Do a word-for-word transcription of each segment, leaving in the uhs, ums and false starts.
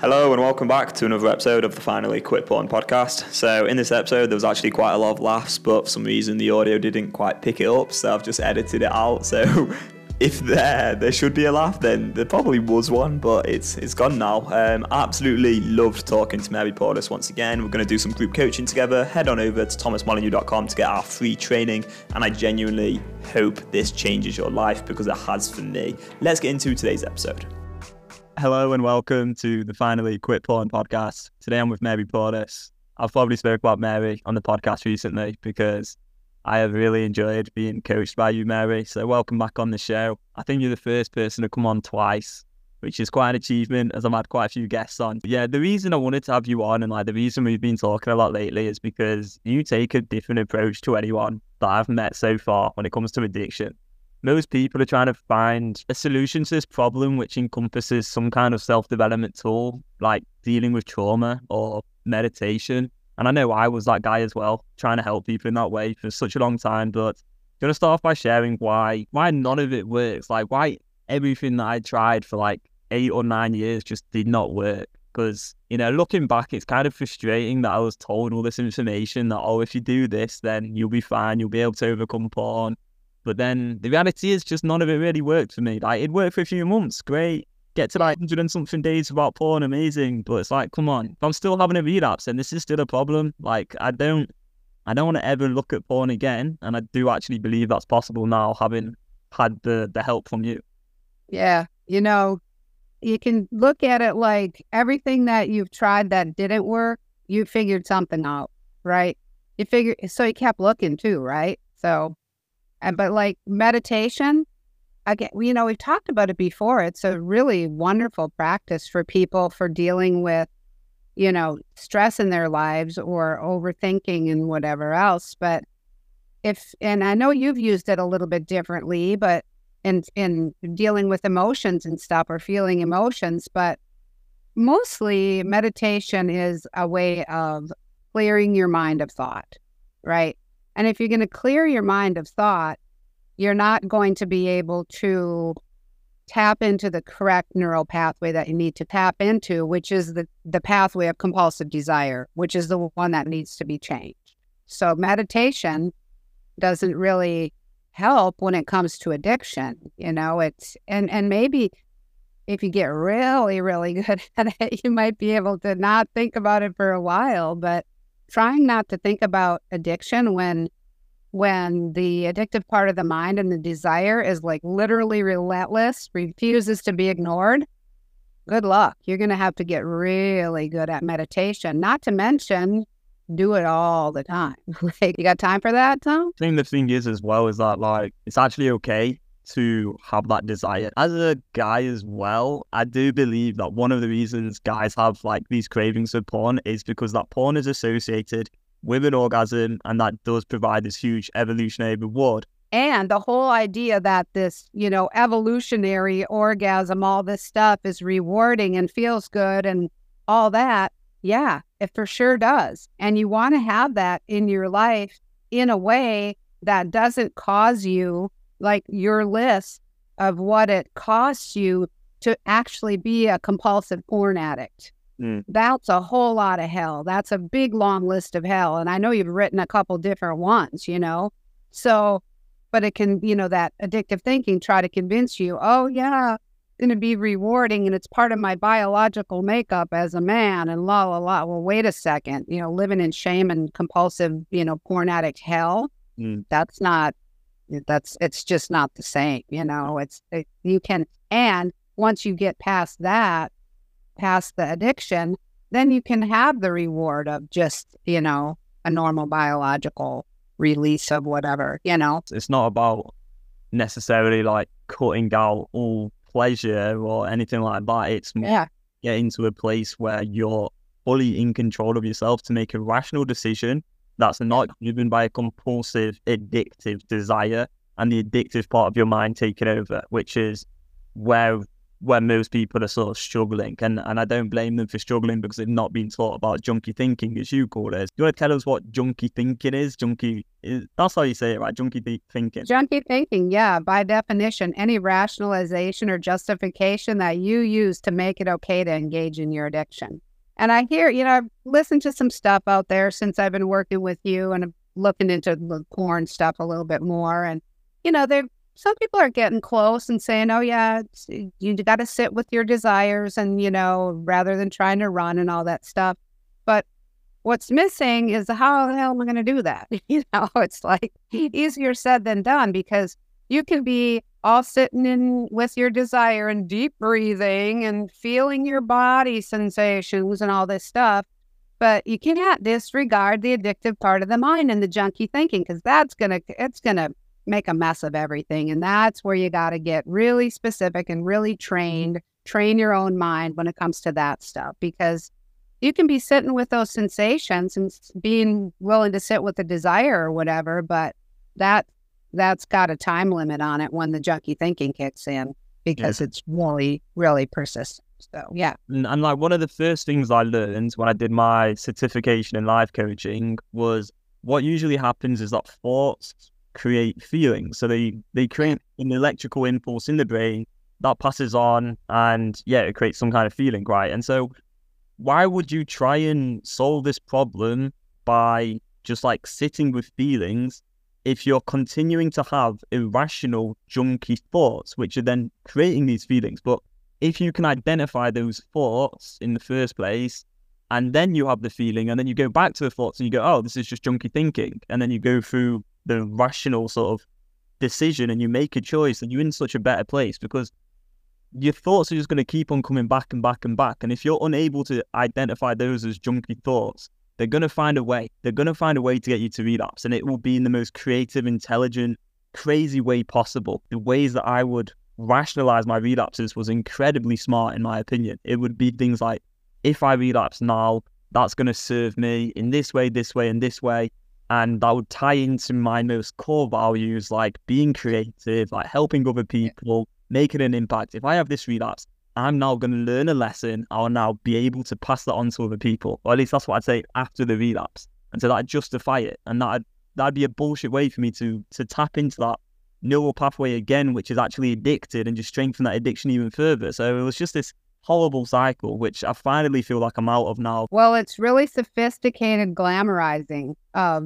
Hello and welcome back to another episode of the Finally Quit Porn podcast. So in this episode there was actually quite a lot of laughs, but for some reason the audio didn't quite pick it up, so I've just edited it out. So if there there should be a laugh, then there probably was one, but it's it's gone now. Um, absolutely loved talking to Mary Portis once again. We're going to do some group coaching together. Head on over to thomas molyneux dot com to get our free training, and I genuinely hope this changes your life because it has for me. Let's get into today's episode. Hello and welcome to the Finally Quit Porn podcast. Today I'm with Mary Portis. I've probably spoke about Mary on the podcast recently because I have really enjoyed being coached by you, Mary. So welcome back on the show. I think you're the first person to come on twice, which is quite an achievement as I've had quite a few guests on. Yeah, the reason I wanted to have you on and like the reason we've been talking a lot lately is because you take a different approach to anyone that I've met so far when it comes to addiction. Most people are trying to find a solution to this problem which encompasses some kind of self-development tool, like dealing with trauma or meditation. And I know I was that guy as well, trying to help people in that way for such a long time. But I'm going to start off by sharing why why none of it works, like why everything that I tried for like eight or nine years just did not work. Because, you know, looking back, it's kind of frustrating that I was told all this information that, oh, if you do this, then you'll be fine, you'll be able to overcome porn. But then the reality is just none of it really worked for me. Like, it worked for a few months, great. Get to like one hundred and something days without porn, amazing. But it's like, come on, if I'm still having a relapse, then this is still a problem. Like, I don't, I don't want to ever look at porn again. And I do actually believe that's possible now, having had the, the help from you. Yeah, you know, you can look at it like everything that you've tried that didn't work, you figured something out, right? You figure, so you kept looking too, right? So... But like meditation, again, you know, we've talked about it before. It's a really wonderful practice for people for dealing with, you know, stress in their lives or overthinking and whatever else. But if, and I know you've used it a little bit differently, but in, in dealing with emotions and stuff or feeling emotions, but mostly meditation is a way of clearing your mind of thought, right? And if you're going to clear your mind of thought, you're not going to be able to tap into the correct neural pathway that you need to tap into, which is the, the pathway of compulsive desire, which is the one that needs to be changed. So meditation doesn't really help when it comes to addiction. You know, it's, and, and maybe if you get really, really good at it, you might be able to not think about it for a while, but trying not to think about addiction when when the addictive part of the mind and the desire is like literally relentless, refuses to be ignored, good luck. You're going to have to get really good at meditation, not to mention do it all the time. Like, you got time for that, Tom? I think the thing is as well is that like it's actually okay to have that desire. As a guy as well, I do believe that one of the reasons guys have like these cravings for porn is because that porn is associated with an orgasm, and that does provide this huge evolutionary reward. And the whole idea that this, you know, evolutionary orgasm, all this stuff is rewarding and feels good and all that, yeah, it for sure does. And you want to have that in your life in a way that doesn't cause you, like your list of what it costs you to actually be a compulsive porn addict. Mm. That's a whole lot of hell. That's a big, long list of hell. And I know you've written a couple different ones, you know, so, but it can, you know, that addictive thinking try to convince you, oh yeah, it's going to be rewarding and it's part of my biological makeup as a man and la, la, la. Well, wait a second, you know, living in shame and compulsive, you know, porn addict hell. Mm. That's not, That's, it's just not the same, you know, it's, it, you can, and once you get past that, past the addiction, then you can have the reward of just, you know, a normal biological release of whatever, you know. It's not about necessarily like cutting out all pleasure or anything like that. It's more yeah. getting to a place where you're fully in control of yourself to make a rational decision that's not driven by a compulsive, addictive desire and the addictive part of your mind taking over, which is where where most people are sort of struggling. And, and I don't blame them for struggling because they've not been taught about junkie thinking, as you call it. Do you want to tell us what junkie thinking is? Junkie, is, that's how you say it, right? Junkie th- thinking. Junkie thinking, yeah. By definition, any rationalization or justification that you use to make it okay to engage in your addiction. And I hear, you know, I've listened to some stuff out there since I've been working with you, and I'm looking into the porn stuff a little bit more. And, you know, they're some people are getting close and saying, oh, yeah, you got to sit with your desires and, you know, rather than trying to run and all that stuff. But what's missing is how the hell am I going to do that? You know, it's like easier said than done, because you can be all sitting in with your desire and deep breathing and feeling your body sensations and all this stuff. But you cannot disregard the addictive part of the mind and the junkie thinking, because that's going to, it's going to make a mess of everything. And that's where you got to get really specific and really trained, train your own mind when it comes to that stuff, because you can be sitting with those sensations and being willing to sit with the desire or whatever, but that, that's got a time limit on it when the junkie thinking kicks in, because yeah. it's really, really persistent. So, yeah. And, and like one of the first things I learned when I did my certification in life coaching was what usually happens is that thoughts create feelings. So they, they create an electrical impulse in the brain that passes on, and yeah, it creates some kind of feeling, right? And so why would you try and solve this problem by just like sitting with feelings if you're continuing to have irrational junky thoughts, which are then creating these feelings? But if you can identify those thoughts in the first place, and then you have the feeling, and then you go back to the thoughts and you go, oh, this is just junky thinking. And then you go through the rational sort of decision and you make a choice, and you're in such a better place, because your thoughts are just going to keep on coming back and back and back. And if you're unable to identify those as junky thoughts, they're going to find a way. They're going to find a way to get you to relapse. And it will be in the most creative, intelligent, crazy way possible. The ways that I would rationalize my relapses was incredibly smart, in my opinion. It would be things like, if I relapse now, that's going to serve me in this way, this way, and this way. And that would tie into my most core values, like being creative, like helping other people, making an impact. If I have this relapse, I'm now going to learn a lesson. I'll now be able to pass that on to other people. Or at least that's what I'd say after the relapse. And so that'd justify it. And that'd, that'd be a bullshit way for me to to tap into that neural pathway again, which is actually addicted, and just strengthen that addiction even further. So it was just this horrible cycle, which I finally feel like I'm out of now. Well, it's really sophisticated glamorizing of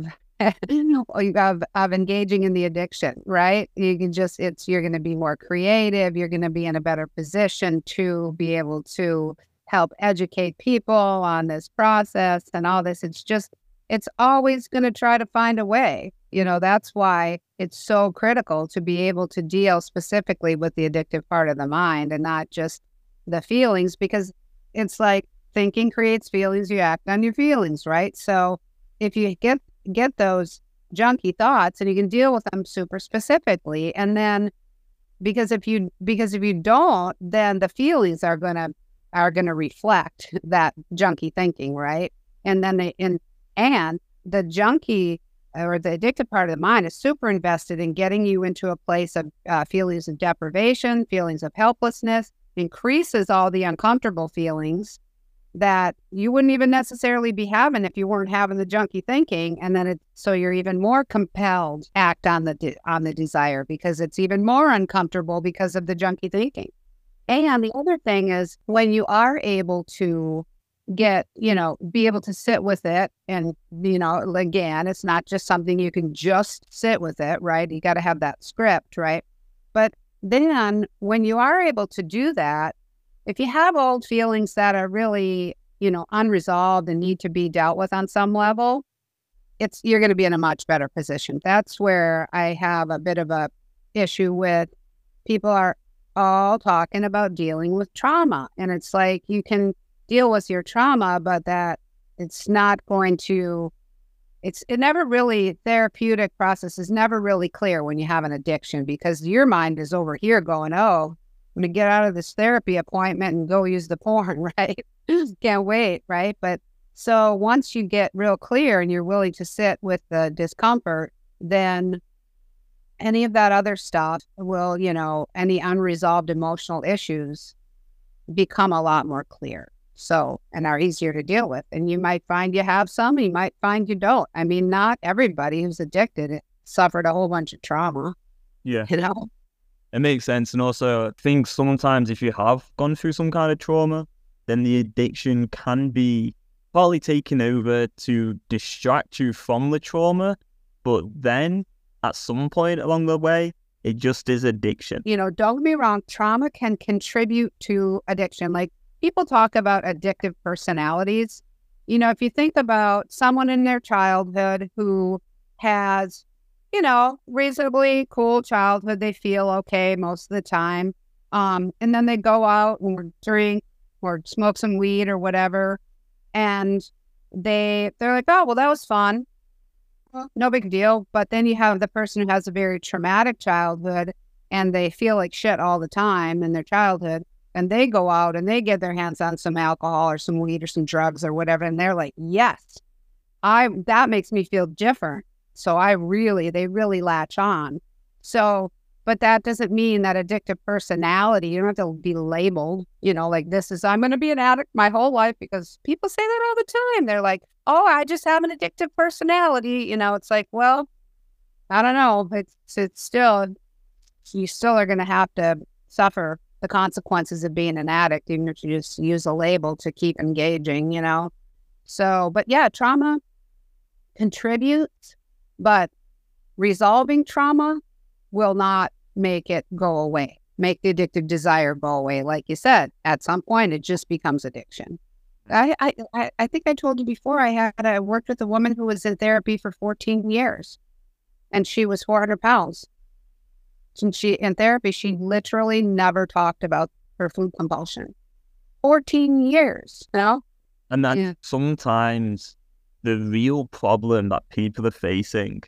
of, of engaging in the addiction, right? You can just, it's, you're going to be more creative. You're going to be in a better position to be able to help educate people on this process and all this. It's just, it's always going to try to find a way. You know, that's why it's so critical to be able to deal specifically with the addictive part of the mind and not just the feelings, because it's like thinking creates feelings, you act on your feelings, right? So if you get get those junky thoughts and you can deal with them super specifically, and then because if you because if you don't, then the feelings are gonna are gonna reflect that junky thinking, right? And then they and and the junky or the addictive part of the mind is super invested in getting you into a place of uh, feelings of deprivation, feelings of helplessness, increases all the uncomfortable feelings that you wouldn't even necessarily be having if you weren't having the junky thinking. And then it, so you're even more compelled to act on the, de- on the desire, because it's even more uncomfortable because of the junky thinking. And the other thing is, when you are able to get, you know, be able to sit with it, and, you know, again, it's not just something you can just sit with it, right? You got to have that script, right? But then when you are able to do that, if you have old feelings that are really, you know, unresolved and need to be dealt with on some level, it's, you're going to be in a much better position. That's where I have a bit of a issue with people are all talking about dealing with trauma. And it's like, you can deal with your trauma, but that it's not going to, it's, it never really, therapeutic process is never really clear when you have an addiction, because your mind is over here going, oh, I'm going to get out of this therapy appointment and go use the porn, right? Can't wait, right? But so once you get real clear and you're willing to sit with the discomfort, then any of that other stuff will, you know, any unresolved emotional issues become a lot more clear. So, and are easier to deal with. And you might find you have some, you might find you don't. I mean, not everybody who's addicted suffered a whole bunch of trauma. Yeah. You know? It makes sense. And also, I think sometimes if you have gone through some kind of trauma, then the addiction can be partly taken over to distract you from the trauma. But then at some point along the way, it just is addiction. You know, don't get me wrong, trauma can contribute to addiction. Like, people talk about addictive personalities. You know, if you think about someone in their childhood who has, you know, reasonably cool childhood, they feel okay most of the time. Um, and then they go out and drink or smoke some weed or whatever. And they, they're like, oh, well, that was fun. Well, no big deal. But then you have the person who has a very traumatic childhood and they feel like shit all the time in their childhood. And they go out and they get their hands on some alcohol or some weed or some drugs or whatever. And they're like, yes, I, that makes me feel different. So I really, they really latch on. So, but that doesn't mean that addictive personality, you don't have to be labeled, you know, like this is, I'm going to be an addict my whole life, because people say that all the time. They're like, oh, I just have an addictive personality. You know, it's like, well, I don't know. It's, it's still, you still are going to have to suffer the consequences of being an addict, even if you just use a label to keep engaging, you know? So, but yeah, trauma contributes, but resolving trauma will not make it go away, make the addictive desire go away. Like you said, at some point, it just becomes addiction. I, I, I think I told you before, I had, I worked with a woman who was in therapy for fourteen years, and she was four hundred pounds. And she, in therapy, she literally never talked about her food compulsion. fourteen years, you know? And that Yeah. sometimes the real problem that people are facing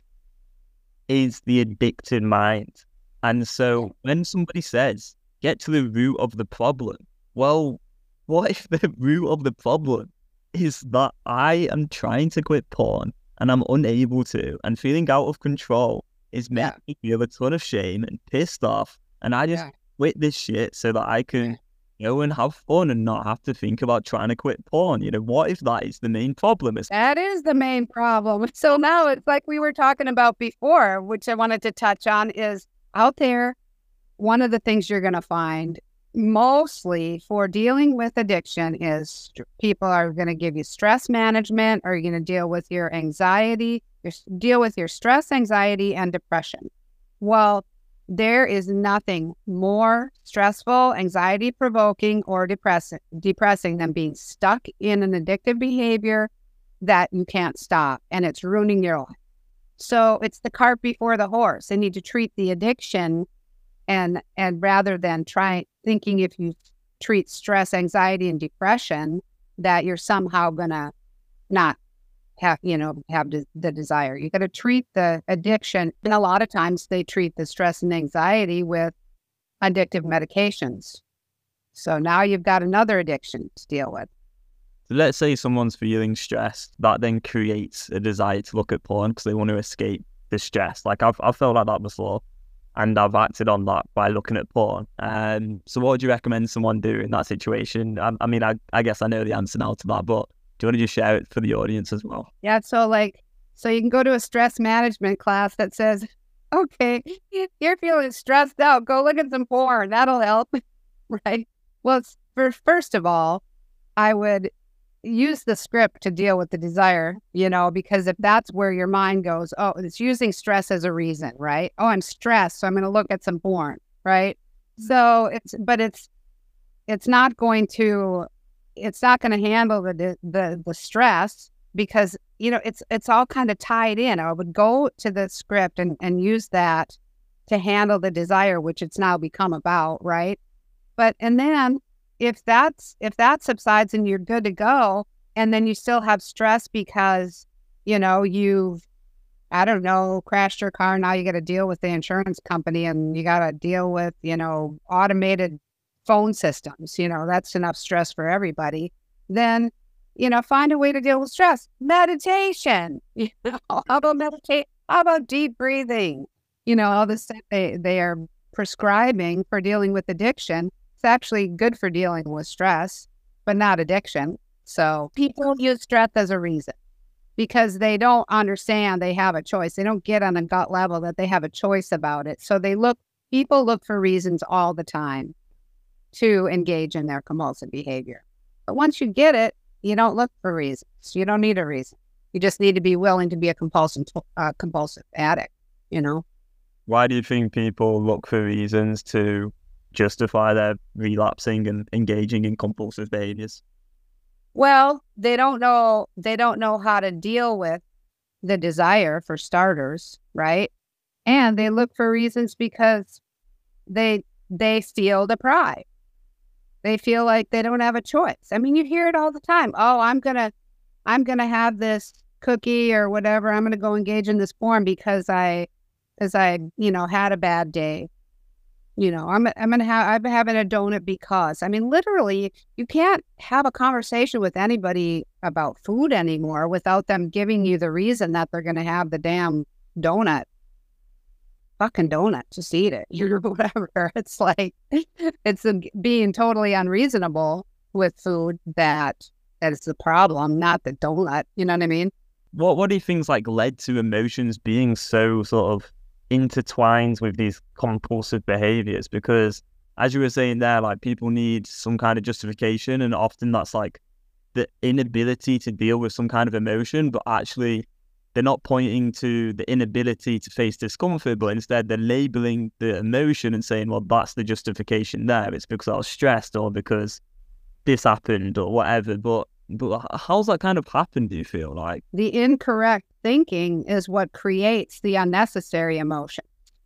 is the addicted mind. And so when somebody says, get to the root of the problem, well, what if the root of the problem is that I am trying to quit porn and I'm unable to, and feeling out of control is making Yeah. me feel a ton of shame and pissed off, and I just Yeah. quit this shit so that I can go and have fun and not have to think about trying to quit porn. You know, what if that is the main problem? It's That is the main problem. So now it's like we were talking about before, which I wanted to touch on, is out there, one of the things you're going to find mostly for dealing with addiction is st- people are going to give you stress management, or you're going to deal with your anxiety, your, s- deal with your stress, anxiety, and depression. Well, there is nothing more stressful, anxiety provoking, or depressing, depressing than being stuck in an addictive behavior that you can't stop, and it's ruining your life. So it's the cart before the horse. They need to treat the addiction, and and rather than try thinking if you treat stress, anxiety, and depression, that you're somehow gonna not have, you know, have the, the desire. You got to treat the addiction. And a lot of times they treat the stress and anxiety with addictive medications. So now you've got another addiction to deal with. So let's say someone's feeling stressed, that then creates a desire to look at porn because they want to escape the stress. Like I've I've felt like that before, and I've acted on that by looking at porn. Um, so what would you recommend someone do in that situation? I, I mean, I, I guess I know the answer now to that, but do you want to just share it for the audience as well? Yeah. So like, so you can go to a stress management class that says, okay, you're feeling stressed out, go look at some porn. That'll help. Right. Well, it's, for, first of all, I would use the script to deal with the desire, you know, because if that's where your mind goes, oh, it's using stress as a reason, right? Oh, I'm stressed, so I'm going to look at some porn, right? So it's, but it's, it's not going to, it's not going to handle the, the, the stress, because, you know, it's, it's all kind of tied in. I would go to the script and, and use that to handle the desire, which it's now become about, right? But, and then if that's, if that subsides and you're good to go, and then you still have stress because, you know, you've, I don't know, crashed your car, now you got to deal with the insurance company, and you got to deal with, you know, automated phone systems, you know, that's enough stress for everybody. Then, you know, find a way to deal with stress. Meditation, you know, how about meditate? How about deep breathing? You know, all this stuff they, they are prescribing for dealing with addiction. It's actually good for dealing with stress, but not addiction. So people use stress as a reason because they don't understand they have a choice. They don't get on a gut level that they have a choice about it. So they look, people look for reasons all the time to engage in their compulsive behavior. But once you get it, you don't look for reasons. You don't need a reason. You just need to be willing to be a compulsive, uh, compulsive addict, you know? Why do you think people look for reasons to justify their relapsing and engaging in compulsive behaviors? Well, they don't know, they don't know how to deal with the desire, for starters, right? And they look for reasons because they they feel deprived. They feel like they don't have a choice. I mean, you hear it all the time. Oh, I'm gonna I'm gonna have this cookie or whatever. I'm gonna go engage in this porn because I because I, you know, had a bad day. You know, I'm I'm gonna have I'm having a donut because I mean, literally, you can't have a conversation with anybody about food anymore without them giving you the reason that they're gonna have the damn donut. Fucking donut, just eat it, you know, whatever. It's like it's a, being totally unreasonable with food that that is the problem, not the donut. You know what I mean? What What do you think's like led to emotions being so sort of intertwined with these compulsive behaviors? Because as you were saying there, like people need some kind of justification, and often that's like the inability to deal with some kind of emotion, but actually they're not pointing to the inability to face discomfort, but instead they're labeling the emotion and saying, well, that's the justification there. It's because I was stressed or because this happened or whatever. But but how's that kind of happened, do you feel like? The incorrect thinking is what creates the unnecessary emotion.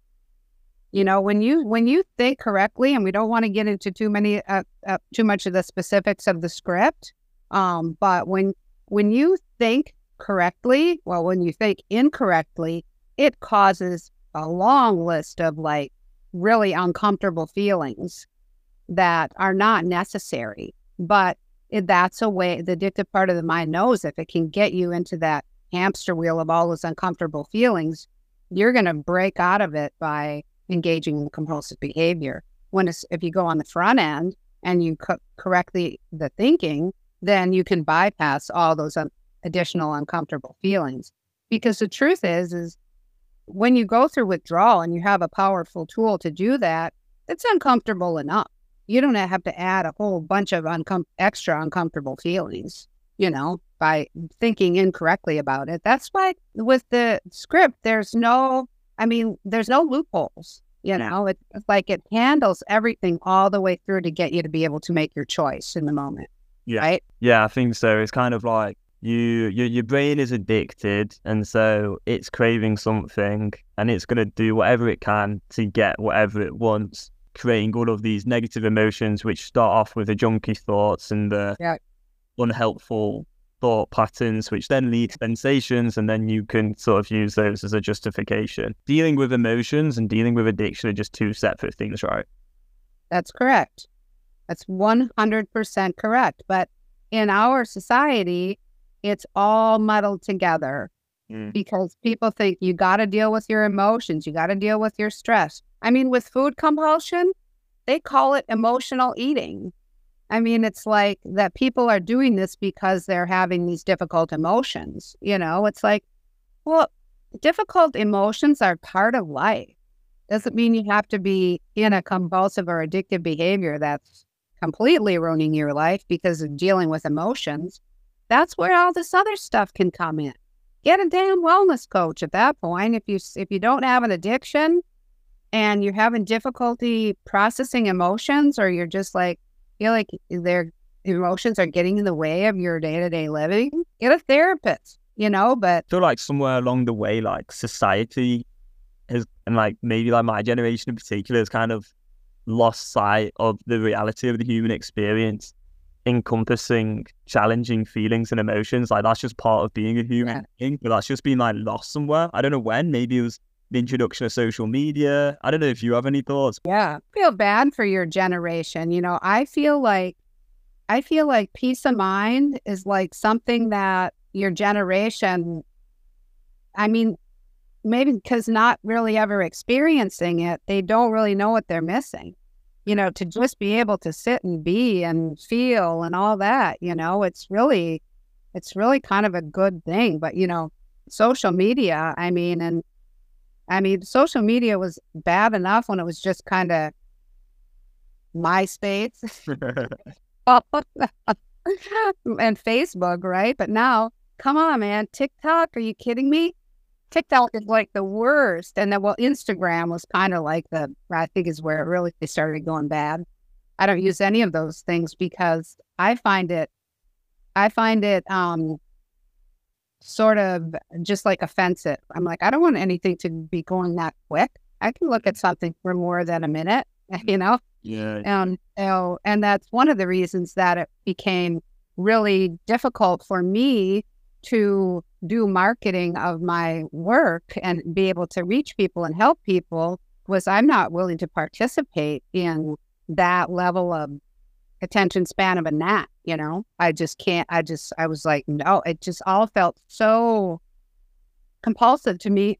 You know, when you when you think correctly, and we don't want to get into too many uh, uh, too much of the specifics of the script, um, but when when you think correctly, well, when you think incorrectly, it causes a long list of like really uncomfortable feelings that are not necessary. But it, that's a way the addictive part of the mind knows if it can get you into that hamster wheel of all those uncomfortable feelings, you're going to break out of it by engaging in compulsive behavior. When it's, if you go on the front end and you co- correct the, the thinking, then you can bypass all those un- additional uncomfortable feelings. Because the truth is, is when you go through withdrawal and you have a powerful tool to do that, it's uncomfortable enough. You don't have to add a whole bunch of uncom- extra uncomfortable feelings, you know, by thinking incorrectly about it. That's why with the script, there's no, I mean, there's no loopholes, you know, it, it's like it handles everything all the way through to get you to be able to make your choice in the moment. Yeah. Right? Yeah, I think so. It's kind of like, You, your your brain is addicted, and so it's craving something, and it's going to do whatever it can to get whatever it wants, creating all of these negative emotions, which start off with the junky thoughts and the yeah. unhelpful thought patterns, which then lead to sensations, and then you can sort of use those as a justification. Dealing with emotions and dealing with addiction are just two separate things, right? That's correct. That's one hundred percent correct. But in our society, it's all muddled together mm. because people think you got to deal with your emotions. You got to deal with your stress. I mean, with food compulsion, they call it emotional eating. I mean, it's like that people are doing this because they're having these difficult emotions. You know, it's like, well, difficult emotions are part of life. Doesn't mean you have to be in a compulsive or addictive behavior that's completely ruining your life because of dealing with emotions. That's where all this other stuff can come in. Get a damn wellness coach at that point. If you if you don't have an addiction and you're having difficulty processing emotions, or you're just like feel like their emotions are getting in the way of your day-to-day living, get a therapist, you know. But I feel like somewhere along the way, like society has, and like maybe like my generation in particular, has kind of lost sight of the reality of the human experience, encompassing challenging feelings and emotions. Like that's just part of being a human yeah. being, but that's just been like lost somewhere. I don't know when. Maybe it was the introduction of social media. I don't know if you have any thoughts. Yeah, I feel bad for your generation. You know, I feel like I feel like peace of mind is like something that your generation, I mean, maybe because not really ever experiencing it, they don't really know what they're missing. you know, to just be able to sit and be and feel and all that, you know, it's really, it's really kind of a good thing. But, you know, social media, I mean, and I mean, social media was bad enough when it was just kind of MySpace and Facebook, right? But now, come on, man, TikTok, are you kidding me? TikTok is like the worst. And then, well, Instagram was kind of like the, I think is where it really started going bad. I don't use any of those things because I find it, I find it um, sort of just like offensive. I'm like, I don't want anything to be going that quick. I can look at something for more than a minute, you know? Yeah. And, you know, and that's one of the reasons that it became really difficult for me to do marketing of my work and be able to reach people and help people, was I'm not willing to participate in that level of attention span of a gnat, you know? I just can't, I just, I was like, no, it just all felt so compulsive to me.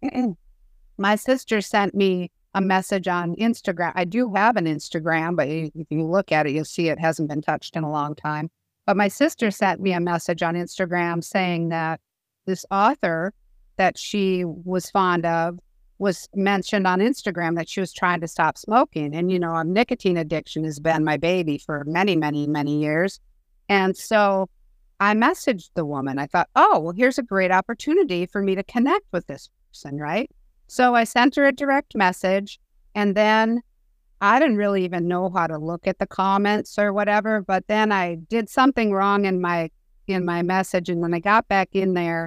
My sister sent me a message on Instagram. I do have an Instagram, but if you look at it, you'll see it hasn't been touched in a long time. But my sister sent me a message on Instagram saying that this author that she was fond of was mentioned on Instagram that she was trying to stop smoking. And, you know, nicotine addiction has been my baby for many, many, many years. And so I messaged the woman. I thought, oh, well, here's a great opportunity for me to connect with this person, right? So I sent her a direct message, and then I didn't really even know how to look at the comments or whatever, but then I did something wrong in my in my message, and when I got back in there,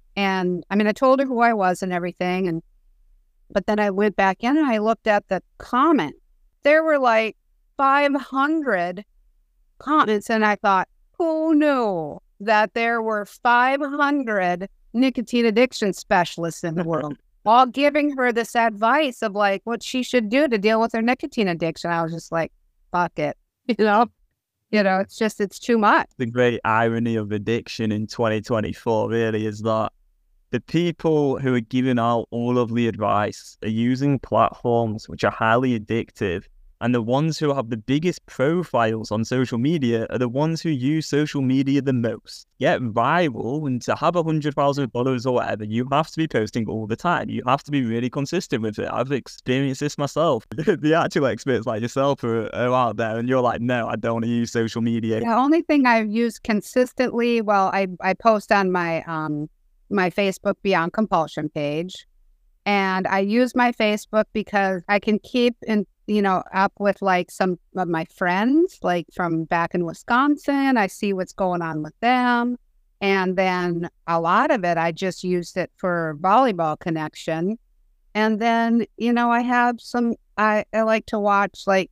and I mean, I told her who I was and everything, and but then I went back in and I looked at the comment. There were like five hundred comments, and I thought, who knew that there were five hundred nicotine addiction specialists in the world? All giving her this advice of like what she should do to deal with her nicotine addiction. I was just like, fuck it. You know, you know, it's just, it's too much. The great irony of addiction in twenty twenty-four really is that the people who are giving out all of the advice are using platforms which are highly addictive. And the ones who have the biggest profiles on social media are the ones who use social media the most. Get viral, and to have one hundred thousand followers or whatever, you have to be posting all the time. You have to be really consistent with it. I've experienced this myself. The actual experts like yourself are, are out there, and you're like, no, I don't want to use social media. The only thing I've used consistently, well, I, I post on my, um, my Facebook Beyond Compulsion page. And I use my Facebook because I can keep in, you know, up with like some of my friends, like from back in Wisconsin. I see what's going on with them. And then a lot of it, I just used it for volleyball connection. And then, you know, I have some, I, I like to watch like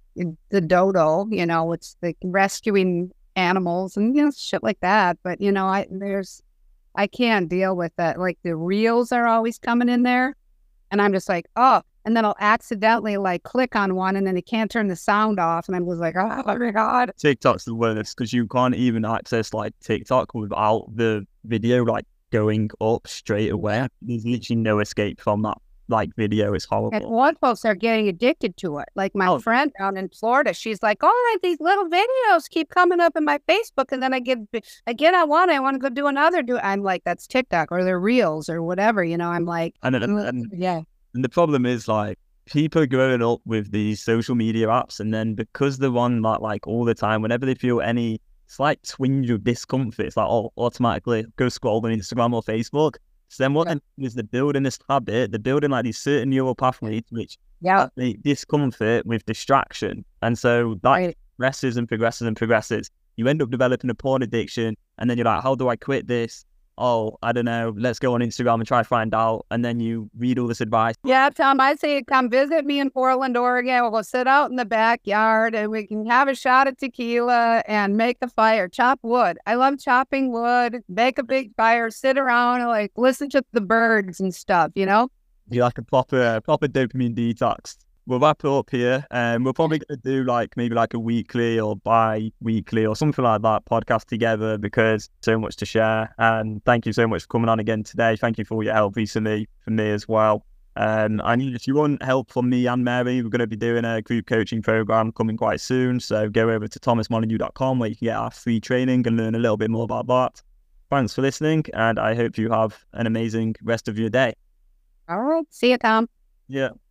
the Dodo, you know, it's the rescuing animals and, you know, shit like that. But, you know, I, there's, I can't deal with that. Like the reels are always coming in there. And I'm just like, oh, and then I'll accidentally like click on one and then it can't turn the sound off. And I'm just like, oh my God. TikTok's the worst because you can't even access like TikTok without the video like going up straight away. There's literally no escape from that like video. It's horrible. And one folks are getting addicted to it. Like my Oh. friend down in Florida, she's like, all right, these little videos keep coming up in my Facebook. And then I get, I get on one, I want to go do another. Do I'm like, that's TikTok or they're reels or whatever, you know, I'm like, And, and, and yeah. And the problem is, like, people are growing up with these social media apps, and then because they're on that, like, all the time, whenever they feel any slight twinge of discomfort, it's like, oh, automatically go scroll on Instagram or Facebook. So then what Yeah. they're doing is they're building this habit, they're building, like, these certain neural pathways which Yeah. make discomfort with distraction. And so that Right. progresses and progresses and progresses. You end up developing a porn addiction, and then you're like, how do I quit this? Oh, I don't know, let's go on Instagram and try to find out. And then you read all this advice. Yeah, Tom, I say come visit me in Portland, Oregon. We'll go sit out in the backyard and we can have a shot of tequila and make the fire, chop wood. I love chopping wood, make a big fire, sit around and like listen to the birds and stuff, you know? You like a proper, proper dopamine detox. We'll wrap it up here. And we're probably going to do like maybe like a weekly or bi-weekly or something like that podcast together because so much to share. And thank you so much for coming on again today. Thank you for all your help recently for me as well. Um, and if you want help from me and Mary, we're going to be doing a group coaching program coming quite soon. So go over to thomas molyneux dot com where you can get our free training and learn a little bit more about that. Thanks for listening, and I hope you have an amazing rest of your day. All right. See you, Tom. Yeah.